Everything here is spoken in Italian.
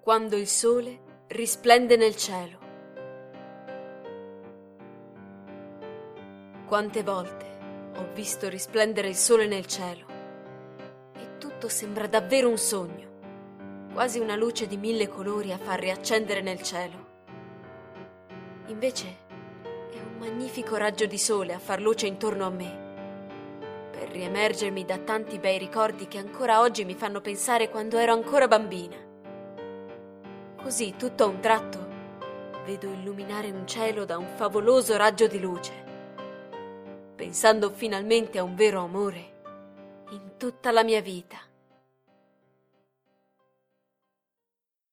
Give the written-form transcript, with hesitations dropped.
quando il sole risplende nel cielo. Quante volte ho visto risplendere il sole nel cielo e tutto sembra davvero un sogno, quasi una luce di 1000 colori a far riaccendere nel cielo. Invece è un magnifico raggio di sole a far luce intorno a me, per riemergermi da tanti bei ricordi che ancora oggi mi fanno pensare quando ero ancora bambina. Così, tutto a un tratto, vedo illuminare un cielo da un favoloso raggio di luce, pensando finalmente a un vero amore in tutta la mia vita.